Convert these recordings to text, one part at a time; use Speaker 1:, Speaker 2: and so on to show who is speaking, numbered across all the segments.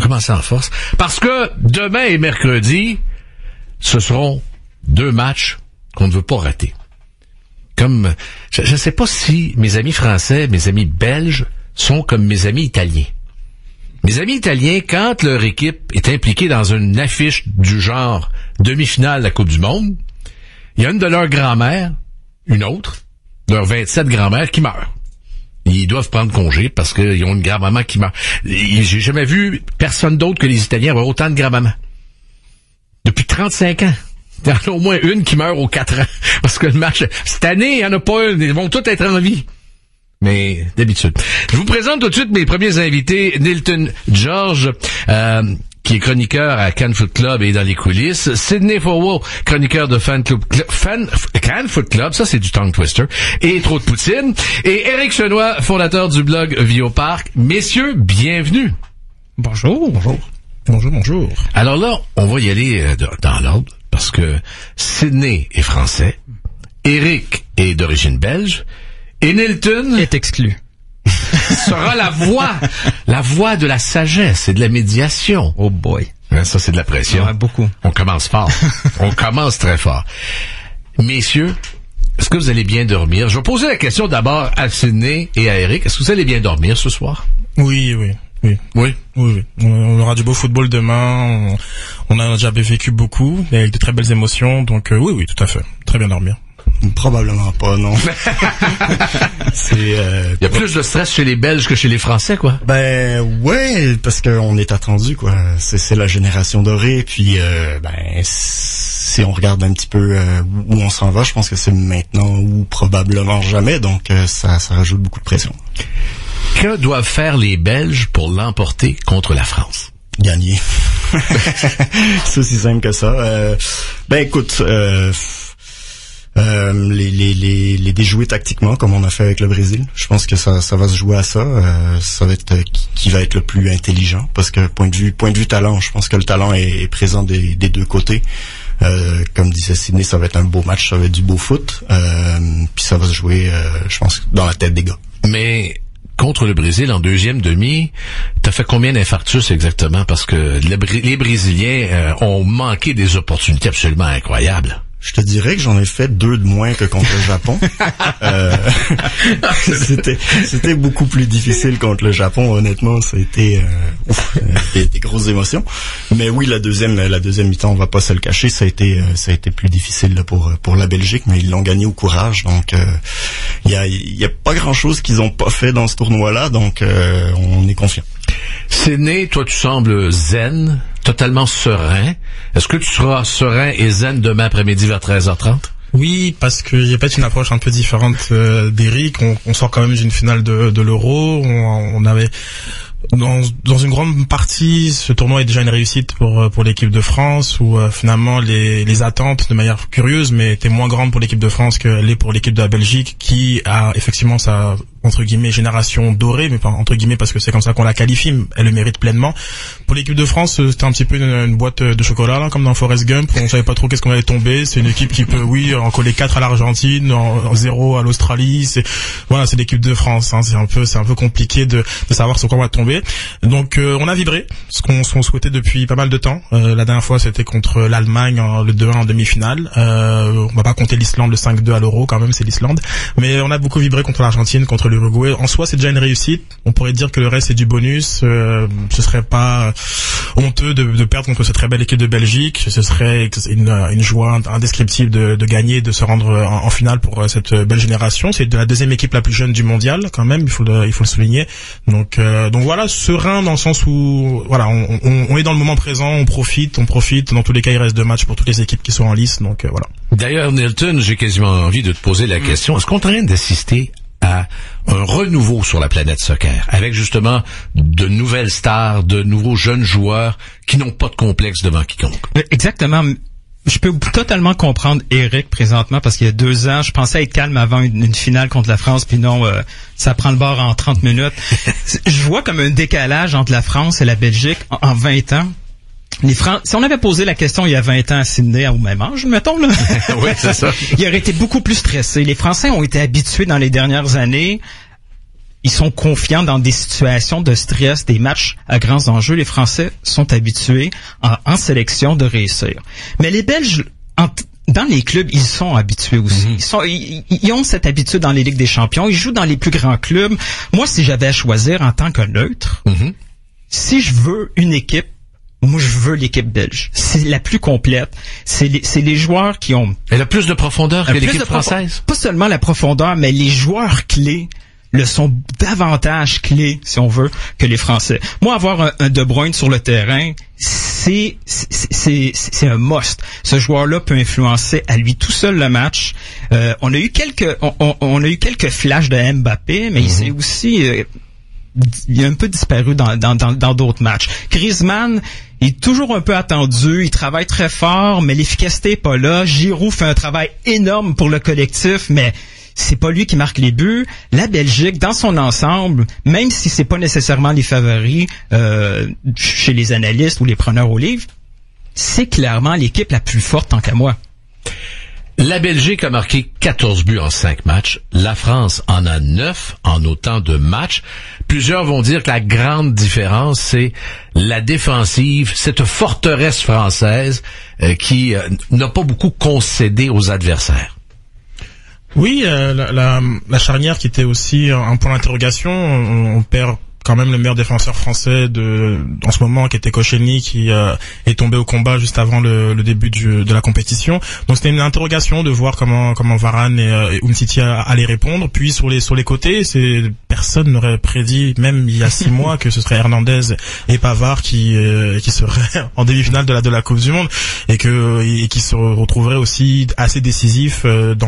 Speaker 1: commencer en force. Parce que demain et mercredi, ce seront 2 matchs qu'on ne veut pas rater. Comme, je ne sais pas si mes amis français, mes amis belges sont comme mes amis italiens. Mes amis italiens, quand leur équipe est impliquée dans une affiche du genre demi-finale de la Coupe du Monde, il y a une de leurs grand-mères, une autre, leurs 27 grand-mères qui meurent. Ils doivent prendre congé parce qu'ils ont une grand-maman qui meurt. J'ai jamais vu personne d'autre que les Italiens avoir autant de grand-mamans. Depuis 35 ans. Il y en a au moins une qui meurt aux 4 ans. Parce que le match, cette année, il n'y en a pas une. Ils vont tous être en vie. Mais d'habitude. Je vous présente tout de suite mes premiers invités. Nilton George, qui est chroniqueur à Cannes Foot Club et dans les coulisses. Sidney Fowell, chroniqueur de Cannes Foot Club, ça c'est du tongue twister, et Trop de Poutine. Et Éric Chenois, fondateur du blog Vioparc. Messieurs, bienvenue.
Speaker 2: Bonjour. Bonjour. Bonjour, bonjour.
Speaker 1: Alors là, on va y aller dans l'ordre, parce que Sidney est français, Éric est d'origine belge, et Nilton
Speaker 2: est exclu.
Speaker 1: Sera la voix de la sagesse et de la médiation.
Speaker 2: Oh boy.
Speaker 1: Ça, c'est de la pression.
Speaker 2: Ouais, beaucoup.
Speaker 1: On commence fort. On commence très fort. Messieurs, est-ce que vous allez bien dormir? Je vais poser la question d'abord à Sidney et à Éric. Est-ce que vous allez bien dormir ce soir?
Speaker 2: Oui. On aura du beau football demain. On a déjà vécu beaucoup, avec de très belles émotions. Donc oui, tout à fait. Très bien dormir.
Speaker 3: Probablement pas, non.
Speaker 1: Il y a plus de stress chez les Belges que chez les Français, quoi.
Speaker 3: Ben ouais, parce qu'on est attendu, quoi. C'est la génération dorée, puis si on regarde un petit peu où on s'en va, je pense que c'est maintenant ou probablement jamais, donc ça rajoute beaucoup de pression.
Speaker 1: Que doivent faire les Belges pour l'emporter contre la France?
Speaker 3: Gagner. C'est aussi simple que ça. Écoute, les déjouer tactiquement comme on a fait avec le Brésil. Je pense que ça va se jouer à ça. Ça va être qui va être le plus intelligent, parce que point de vue talent, je pense que le talent est présent des deux côtés. Comme disait Sidney, ça va être un beau match, ça va être du beau foot. Puis ça va se jouer, je pense, dans la tête des gars.
Speaker 1: Mais contre le Brésil en deuxième demi, t'as fait combien d'infarctus exactement? Parce que les Brésiliens ont manqué des opportunités absolument incroyables.
Speaker 3: Je te dirais que j'en ai fait 2 de moins que contre le Japon. C'était beaucoup plus difficile contre le Japon, honnêtement. Ça a été des grosses émotions. Mais oui, la deuxième mi-temps, on va pas se le cacher, ça a été plus difficile là, pour la Belgique, mais ils l'ont gagné au courage. Donc il y a pas grand-chose qu'ils ont pas fait dans ce tournoi-là, donc on est confiant.
Speaker 1: Sidney, toi tu sembles zen, totalement serein. Est-ce que tu seras serein et zen demain après-midi vers 13h30?
Speaker 2: Oui, parce que j'ai peut-être une approche un peu différente d'Éric. On sort quand même d'une finale de l'Euro. On avait dans une grande partie, ce tournoi est déjà une réussite pour l'équipe de France, où finalement les attentes, de manière curieuse, mais étaient moins grandes pour l'équipe de France qu'elle est pour l'équipe de la Belgique, qui a effectivement sa entre guillemets génération dorée, mais pas entre guillemets parce que c'est comme ça qu'on la qualifie, elle le mérite pleinement. Pour l'équipe de France, c'était un petit peu une boîte de chocolat là, comme dans Forrest Gump, on savait pas trop qu'est-ce qu'on allait tomber. C'est une équipe qui peut en coller 4 à l'Argentine, en 0 à l'Australie. C'est l'équipe de France, hein. C'est un peu compliqué de savoir sur quoi on va tomber. Donc on a vibré, ce qu'on souhaitait depuis pas mal de temps. La dernière fois c'était contre l'Allemagne, le 2-1 en demi-finale. On va pas compter l'Islande, le 5-2 à l'Euro, quand même c'est l'Islande. Mais on a beaucoup vibré contre l'Argentine, contre l'Uruguay. En soi c'est déjà une réussite. On pourrait dire que le reste c'est du bonus. Ce serait pas honteux de perdre contre cette très belle équipe de Belgique. Ce serait une joie indescriptible de gagner, de se rendre en finale pour cette belle génération. C'est de la deuxième équipe la plus jeune du mondial quand même, il faut le souligner. Donc voilà, serein dans le sens où voilà, on est dans le moment présent, on profite. Dans tous les cas, il reste 2 matchs pour toutes les équipes qui sont en lice, donc voilà.
Speaker 1: D'ailleurs, Nilton, j'ai quasiment envie de te poser la question. Est-ce qu'on est en train d'assister à un renouveau sur la planète soccer, avec justement de nouvelles stars, de nouveaux jeunes joueurs qui n'ont pas de complexe devant quiconque?
Speaker 4: Exactement. Je peux totalement comprendre Éric présentement, parce qu'il y a 2 ans, je pensais être calme avant une finale contre la France, puis non, ça prend le bord en 30 minutes. Je vois comme un décalage entre la France et la Belgique en 20 ans. Si on avait posé la question il y a 20 ans à Sidney, au même âge, mettons, là.
Speaker 1: Oui, c'est ça.
Speaker 4: Il aurait été beaucoup plus stressé. Les Français ont été habitués dans les dernières années. ils sont confiants dans des situations de stress, des matchs à grands enjeux. Les Français sont habitués en sélection de réussir. Mais les Belges, dans les clubs, ils sont habitués aussi. Ils ont cette habitude dans les Ligues des Champions. Ils jouent dans les plus grands clubs. Moi, si j'avais à choisir en tant que neutre, si je veux une équipe, moi, je veux l'équipe belge. C'est la plus complète. C'est les joueurs qui ont...
Speaker 1: Elle a plus de profondeur que l'équipe française.
Speaker 4: Pas seulement la profondeur, mais les joueurs clés le sont davantage clés, si on veut, que les Français. Moi, avoir un De Bruyne sur le terrain, c'est un must. Ce joueur-là peut influencer à lui tout seul le match. On a eu quelques flashs de Mbappé, mais il s'est aussi... il a un peu disparu dans d'autres matchs. Griezmann est toujours un peu attendu, il travaille très fort, mais l'efficacité est pas là. Giroud fait un travail énorme pour le collectif, mais c'est pas lui qui marque les buts. La Belgique, dans son ensemble, même si c'est pas nécessairement les favoris chez les analystes ou les preneurs au livre, c'est clairement l'équipe la plus forte tant qu'à moi.
Speaker 1: La Belgique a marqué 14 buts en 5 matchs. La France en a 9 en autant de matchs. Plusieurs vont dire que la grande différence, c'est la défensive, cette forteresse française qui n'a pas beaucoup concédé aux adversaires.
Speaker 2: Oui, la charnière qui était aussi un point d'interrogation. On perd quand même le meilleur défenseur français en ce moment, qui était Koscielny, qui est tombé au combat juste avant le début de la compétition. Donc c'était une interrogation de voir comment Varane et Umtiti allaient répondre. Puis sur les côtés, personne n'aurait prédit, même il y a 6 mois, que ce serait Hernandez et Pavard qui seraient en demi-finale de la Coupe du Monde et qui se retrouveraient aussi assez décisifs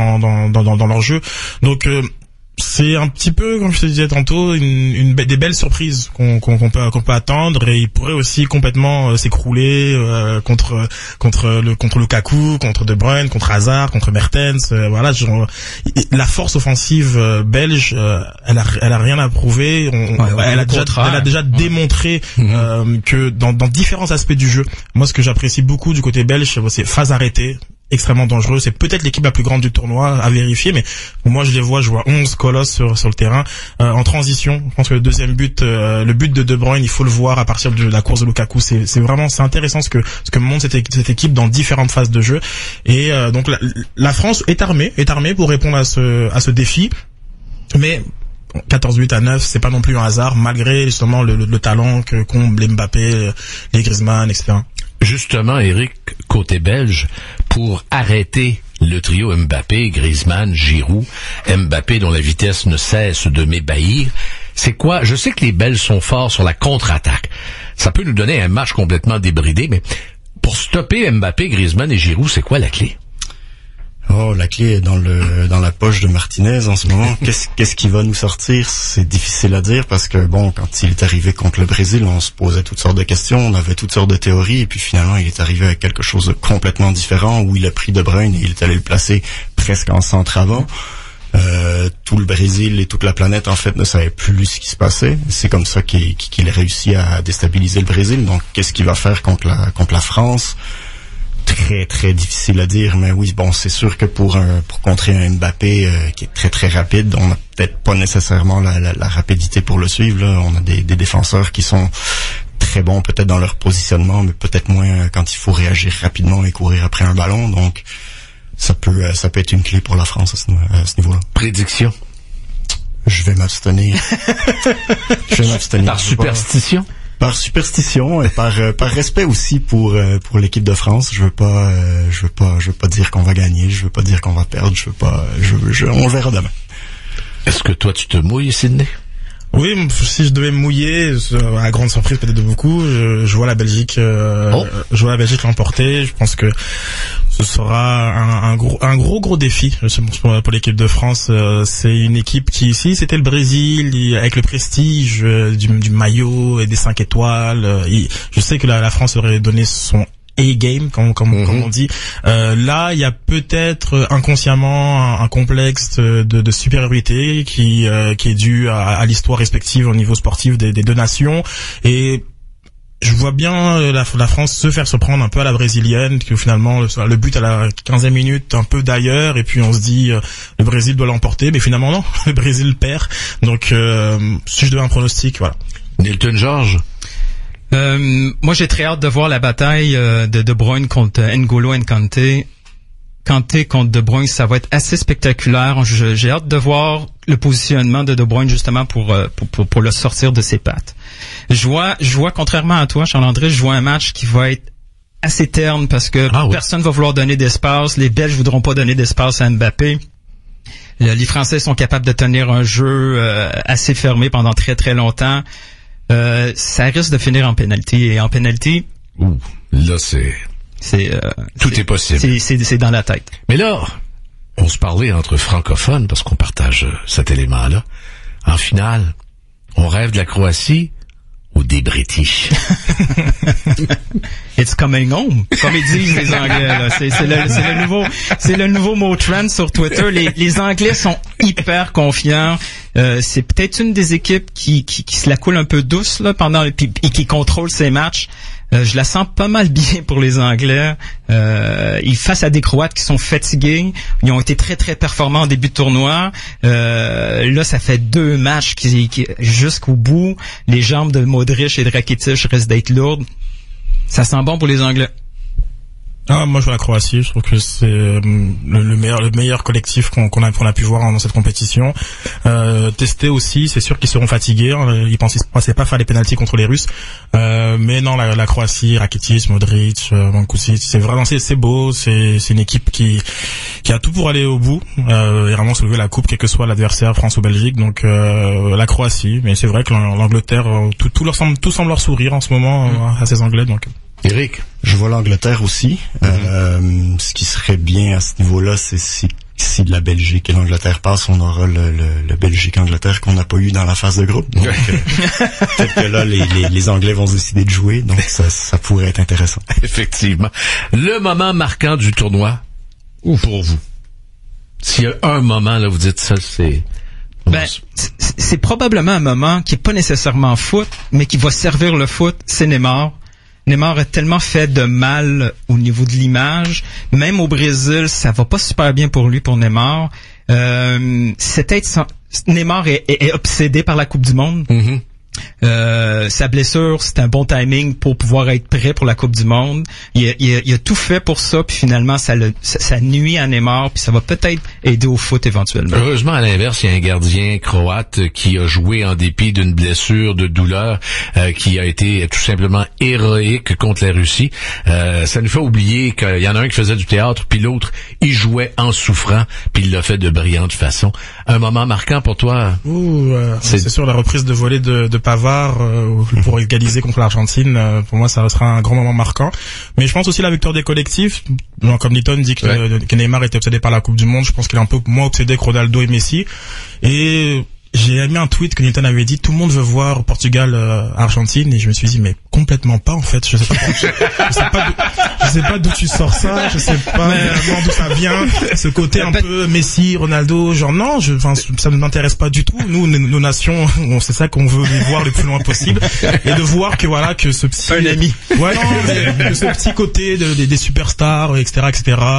Speaker 2: dans leur jeu. Donc c'est un petit peu, comme je te disais tantôt, des belles surprises qu'on peut attendre, et il pourrait aussi complètement s'écrouler contre Lukaku, contre De Bruyne, contre Hazard, contre Mertens. Voilà, la force offensive belge, elle a rien à prouver. Elle a déjà démontré que dans différents aspects du jeu. Moi, ce que j'apprécie beaucoup du côté belge, c'est phase arrêtée. Extrêmement dangereux. C'est peut-être l'équipe la plus grande du tournoi à vérifier, mais moi je vois 11 colosses sur le terrain. En transition, je pense que le deuxième but, le but de Bruyne, il faut le voir à partir de la course de Lukaku. C'est vraiment intéressant ce que montre cette équipe dans différentes phases de jeu. Et donc la France est armée pour répondre à ce défi. Mais 14-8-9, c'est pas non plus un hasard, malgré justement le talent qu'ont les Mbappé, les Griezmann, etc.
Speaker 1: Justement, Eric, côté belge, pour arrêter le trio Mbappé, Griezmann, Giroud, Mbappé dont la vitesse ne cesse de m'ébahir, c'est quoi? Je sais que les Belges sont forts sur la contre-attaque. Ça peut nous donner un match complètement débridé, mais pour stopper Mbappé, Griezmann et Giroud, c'est quoi la clé?
Speaker 3: Oh, la clé est dans la poche de Martinez en ce moment. Qu'est-ce qui va nous sortir? C'est difficile à dire parce que bon, quand il est arrivé contre le Brésil, on se posait toutes sortes de questions, on avait toutes sortes de théories, et puis finalement, il est arrivé avec quelque chose de complètement différent où il a pris De Bruyne et il est allé le placer presque en centre avant. Tout le Brésil et toute la planète en fait ne savait plus ce qui se passait. C'est comme ça qu'il a réussi à déstabiliser le Brésil. Donc, qu'est-ce qu'il va faire contre la France? Très très difficile à dire, mais oui, bon, c'est sûr que pour contrer un Mbappé qui est très très rapide, on n'a peut-être pas nécessairement la rapidité pour le suivre. Là, on a des défenseurs qui sont très bons peut-être dans leur positionnement, mais peut-être moins quand il faut réagir rapidement et courir après un ballon. Donc ça peut être une clé pour la France à ce niveau-là.
Speaker 1: Prédiction?
Speaker 3: Je vais m'abstenir.
Speaker 1: Par superstition?
Speaker 3: Par superstition et par respect aussi pour l'équipe de France. Je veux pas dire qu'on va gagner, je veux pas dire qu'on va perdre, on verra demain.
Speaker 1: Est-ce que toi tu te mouilles, Sidney?
Speaker 2: Oui, si je devais me mouiller, à grande surprise peut-être de beaucoup, je vois la Belgique l'emporter. Je pense que ce sera un gros défi pour l'équipe de France. C'est une équipe qui, si c'était le Brésil, avec le prestige du maillot et des 5 étoiles, je sais que la France aurait donné son A-game, comme on dit. Là, il y a peut-être inconsciemment un complexe de supériorité qui est dû à l'histoire respective au niveau sportif des deux nations, et je vois bien la France se faire se prendre un peu à la brésilienne, que finalement le but à la 15e minute un peu d'ailleurs, et puis on se dit le Brésil doit l'emporter, mais finalement non, le Brésil perd. Donc si je devais un pronostic, voilà.
Speaker 1: Nilton George.
Speaker 4: Moi j'ai très hâte de voir la bataille de Bruyne contre N'Golo Kanté. Kanté contre De Bruyne, ça va être assez spectaculaire. J'ai hâte de voir le positionnement de Bruyne justement pour le sortir de ses pattes. Je vois contrairement à toi, Charles-André, je vois un match qui va être assez terne parce que personne va vouloir donner d'espace. Les Belges voudront pas donner d'espace à Mbappé. Les Français sont capables de tenir un jeu assez fermé pendant très très longtemps. Ça risque de finir en pénalty, et en pénalty,
Speaker 1: là tout est possible.
Speaker 4: C'est dans la tête.
Speaker 1: Mais là, on se parlait entre francophones parce qu'on partage cet élément-là. En finale, on rêve de la Croatie ou des British.
Speaker 4: It's coming home, comme ils disent les Anglais. Là. C'est le nouveau mot trend sur Twitter. Les Anglais sont hyper confiants. C'est peut-être une des équipes qui se la coule un peu douce là et qui contrôle ses matchs. Je la sens pas mal bien pour les Anglais. Ils face à des Croates qui sont fatigués. Ils ont été très très performants en début de tournoi. Là, ça fait 2 matchs qui jusqu'au bout. Les jambes de Modric et de Rakitic restent d'être lourdes. Ça sent bon pour les Anglais.
Speaker 2: Moi je vois la Croatie, je trouve que c'est le meilleur collectif qu'on a pu voir dans cette compétition. Testé aussi, c'est sûr qu'ils seront fatigués, ils pensaient pas faire les pénaltys contre les Russes. Mais non, la Croatie, Rakitic, Modric, Mancusic, c'est vraiment c'est beau, c'est une équipe qui a tout pour aller au bout et vraiment soulever la coupe quel que soit l'adversaire, France ou Belgique. Donc la Croatie, mais c'est vrai que l'Angleterre tout semble leur sourire en ce moment à ces Anglais donc
Speaker 1: Eric,
Speaker 3: je vois l'Angleterre aussi. Ce qui serait bien à ce niveau-là, c'est si de la Belgique et l'Angleterre passe, on aura le Belgique-Angleterre qu'on n'a pas eu dans la phase de groupe. Donc peut-être que là, les Anglais vont décider de jouer, donc ça pourrait être intéressant.
Speaker 1: Effectivement. Le moment marquant du tournoi, pour vous? S'il y a un moment, là, vous dites ça, c'est...
Speaker 4: c'est probablement un moment qui est pas nécessairement foot, mais qui va servir le foot, c'est Neymar. Neymar a tellement fait de mal au niveau de l'image. Même au Brésil, ça va pas super bien pour lui, pour Neymar. Neymar est obsédé par la Coupe du Monde.
Speaker 1: Mm-hmm.
Speaker 4: Sa blessure, c'est un bon timing pour pouvoir être prêt pour la Coupe du Monde. Il a tout fait pour ça, puis finalement, ça nuit à Neymar, puis ça va peut-être aider au foot éventuellement.
Speaker 1: Heureusement, à l'inverse, il y a un gardien croate qui a joué en dépit d'une blessure, de douleur, qui a été tout simplement héroïque contre la Russie. Ça nous fait oublier qu'il y en a un qui faisait du théâtre, puis l'autre, il jouait en souffrant, puis il l'a fait de brillante façon. Un moment marquant pour toi?
Speaker 2: C'est sûr, la reprise de volée de Pavard pour égaliser contre l'Argentine, pour moi ça sera un grand moment marquant. Mais je pense aussi la victoire des collectifs. Comme Nilton dit que Neymar était obsédé par la Coupe du Monde, je pense qu'il est un peu moins obsédé que Ronaldo et Messi. Et j'ai aimé un tweet que Nilton avait dit, tout le monde veut voir Portugal-Argentine, et je me suis dit mais complètement pas en fait. Je sais pas d'où tu sors ça, je sais pas vraiment d'où ça vient, ce côté un peu Messi, Ronaldo, genre non, ça ne m'intéresse pas du tout. Nous, nos nations, c'est ça qu'on veut voir le plus loin possible, et de voir que ce petit que ce petit côté des superstars, etc.,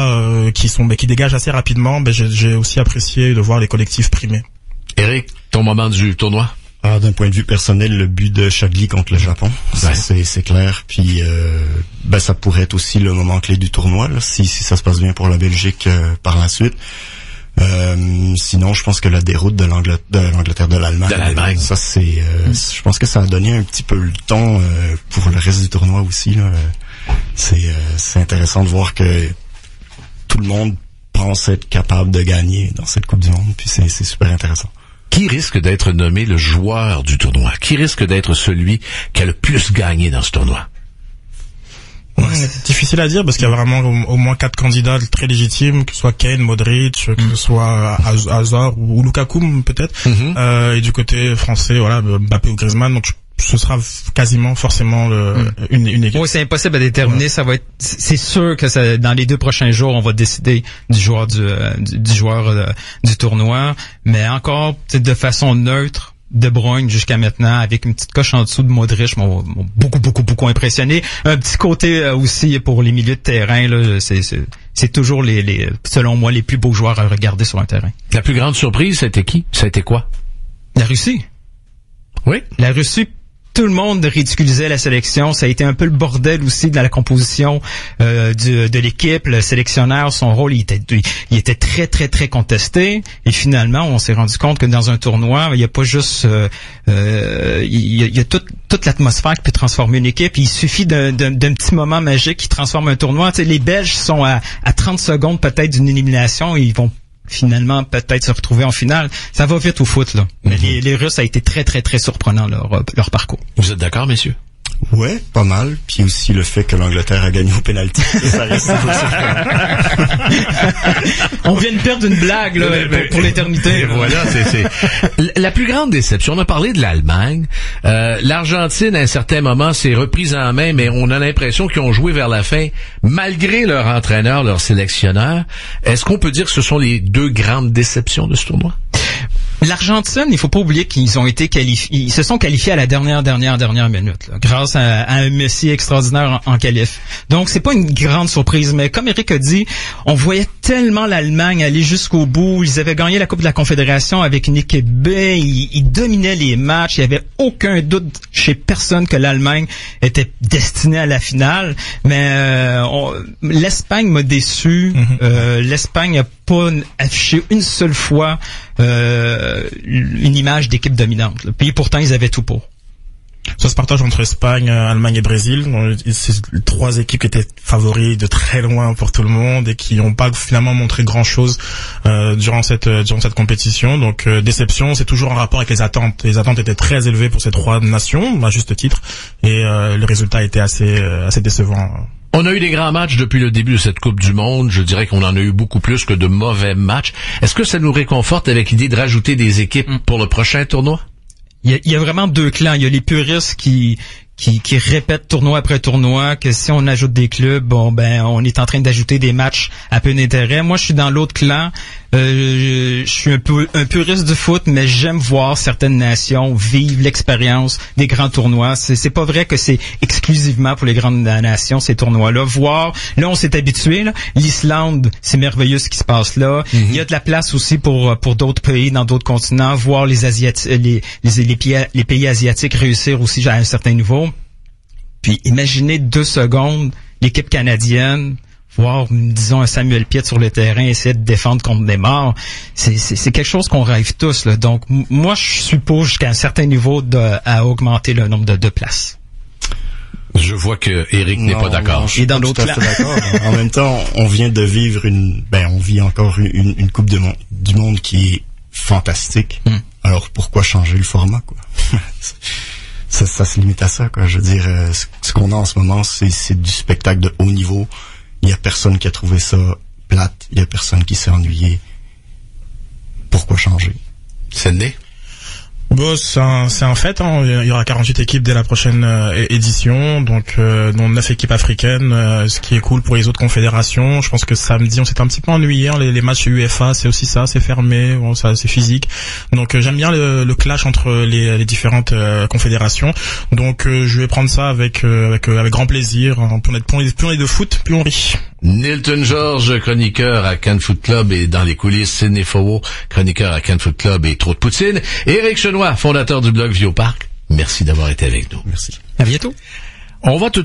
Speaker 2: qui dégagent assez rapidement, j'ai aussi apprécié de voir les collectifs primés.
Speaker 1: Eric, ton moment du tournoi?
Speaker 3: D'un point de vue personnel, le but de Chadli contre le Japon, c'est clair. Puis ça pourrait être aussi le moment clé du tournoi, là, si ça se passe bien pour la Belgique par la suite. Sinon, je pense que la déroute de l'Angleterre de l'Allemagne, ça c'est, je pense que ça a donné un petit peu le ton pour le reste du tournoi aussi. Là. C'est intéressant de voir que tout le monde pense être capable de gagner dans cette Coupe du Monde, puis c'est super intéressant.
Speaker 1: Qui risque d'être nommé le joueur du tournoi? Qui risque d'être celui qui a le plus gagné dans ce tournoi?
Speaker 2: Difficile à dire parce qu'il y a vraiment au moins 4 candidats très légitimes, que ce soit Kane, Modric, que ce soit Hazard ou Lukaku peut-être. Et du côté français, voilà, Mbappé ou Griezmann. Donc ce sera quasiment forcément une équipe.
Speaker 4: Oui, c'est impossible à déterminer. Ça va être, c'est sûr que dans les 2 prochains jours, on va décider du joueur du tournoi. Mais encore, de façon neutre, De Bruyne jusqu'à maintenant, avec une petite coche en dessous de Modric, m'ont beaucoup impressionné. Un petit côté aussi pour les milieux de terrain, là, c'est toujours selon moi, les plus beaux joueurs à regarder sur un terrain.
Speaker 1: La plus grande surprise, c'était qui? Ça a été quoi?
Speaker 4: La Russie.
Speaker 1: Oui.
Speaker 4: La Russie. Tout le monde ridiculisait la sélection. Ça a été un peu le bordel aussi de la composition de l'équipe. Le sélectionneur, son rôle, il était très contesté. Et finalement, on s'est rendu compte que dans un tournoi, il n'y a pas juste... il y a toute l'atmosphère qui peut transformer une équipe. Il suffit d'un petit moment magique qui transforme un tournoi. Tu sais, les Belges sont à 30 secondes peut-être d'une élimination. Ils vont finalement peut-être se retrouver en finale. Ça va vite au foot, là. Mais les Russes, ça a été très surprenant leur parcours.
Speaker 1: Vous êtes d'accord, messieurs?
Speaker 3: Ouais, pas mal. Puis aussi le fait que l'Angleterre a gagné au pénalty. Ça reste toujours surprenant.
Speaker 4: On vient de perdre une blague là, pour l'éternité.
Speaker 1: Voilà, c'est la plus grande déception. On a parlé de l'Allemagne. L'Argentine, à un certain moment, s'est reprise en main, mais on a l'impression qu'ils ont joué vers la fin, malgré leur entraîneur, leur sélectionneur. Est-ce qu'on peut dire que ce sont les deux grandes déceptions de ce tournoi?
Speaker 4: L'Argentine, il faut pas oublier qu'ils ont été qualifiés, ils se sont qualifiés à la dernière minute, là, grâce à un Messi extraordinaire en qualif. Donc c'est pas une grande surprise, mais comme Eric a dit, on voyait tellement l'Allemagne aller jusqu'au bout. Ils avaient gagné la Coupe de la Confédération avec une équipe B, ils dominaient les matchs, il y avait aucun doute chez personne que l'Allemagne était destinée à la finale. Mais l'Espagne m'a déçu. L'Espagne a pas affiché une seule fois une image d'équipe dominante. Là. Puis pourtant, ils avaient tout pour.
Speaker 2: Ça se partage entre Espagne, Allemagne et Brésil. C'est trois équipes qui étaient favoris de très loin pour tout le monde et qui n'ont pas finalement montré grand-chose durant cette compétition. Donc déception, c'est toujours en rapport avec les attentes. Les attentes étaient très élevées pour ces trois nations, à juste titre, et le résultat était assez décevant.
Speaker 1: On a eu des grands matchs depuis le début de cette Coupe du Monde. Je dirais qu'on en a eu beaucoup plus que de mauvais matchs. Est-ce que ça nous réconforte avec l'idée de rajouter des équipes pour le prochain tournoi?
Speaker 4: Il y a vraiment deux clans. Il y a les puristes qui répètent tournoi après tournoi que si on ajoute des clubs, on est en train d'ajouter des matchs à peu d'intérêt. Moi, je suis dans l'autre clan. Je suis un puriste du foot, mais j'aime voir certaines nations vivre l'expérience des grands tournois. C'est pas vrai que c'est exclusivement pour les grandes nations, ces tournois-là. Là, on s'est habitué, là. L'Islande, c'est merveilleux ce qui se passe là. Il y a de la place aussi pour d'autres pays dans d'autres continents. Voir les pays asiatiques réussir aussi à un certain niveau. Puis imaginez 2 secondes l'équipe canadienne voir, disons, un Samuel Piette sur le terrain essayer de défendre contre Neymar. C'est quelque chose qu'on rêve tous, là. Donc moi je suis pour jusqu'à un certain niveau à augmenter le nombre de places.
Speaker 1: Je vois que Eric n'est pas d'accord.
Speaker 3: Je suis dans l'autre classe. En même temps, on vient de vivre on vit encore une Coupe du Monde qui est fantastique. Alors pourquoi changer le format, quoi? Ça se limite à ça, quoi. Je veux dire, ce qu'on a en ce moment, c'est du spectacle de haut niveau. Il y a personne qui a trouvé ça plate. Il y a personne qui s'est ennuyé. Pourquoi changer?
Speaker 1: C'est né?
Speaker 2: Bon, c'est un fait, hein. Il y aura 48 équipes dès la prochaine édition, donc dont 9 équipes africaines, ce qui est cool pour les autres confédérations. Je pense que samedi, on s'est un petit peu ennuyé, hein. Les matchs UEFA, c'est aussi ça, c'est fermé, bon, ça c'est physique. Donc j'aime bien le clash entre les différentes confédérations. Donc je vais prendre ça avec grand plaisir, hein. Plus on est de foot, plus on rit.
Speaker 1: Nilton George, chroniqueur à Cannes Foot Club et dans les coulisses, Sidney Fowo, chroniqueur à Cannes Foot Club et Trop de Poutine, Éric Chenois, fondateur du blog Vieux Parc. Merci d'avoir été avec nous.
Speaker 3: Merci.
Speaker 4: À bientôt.
Speaker 1: On va tout de suite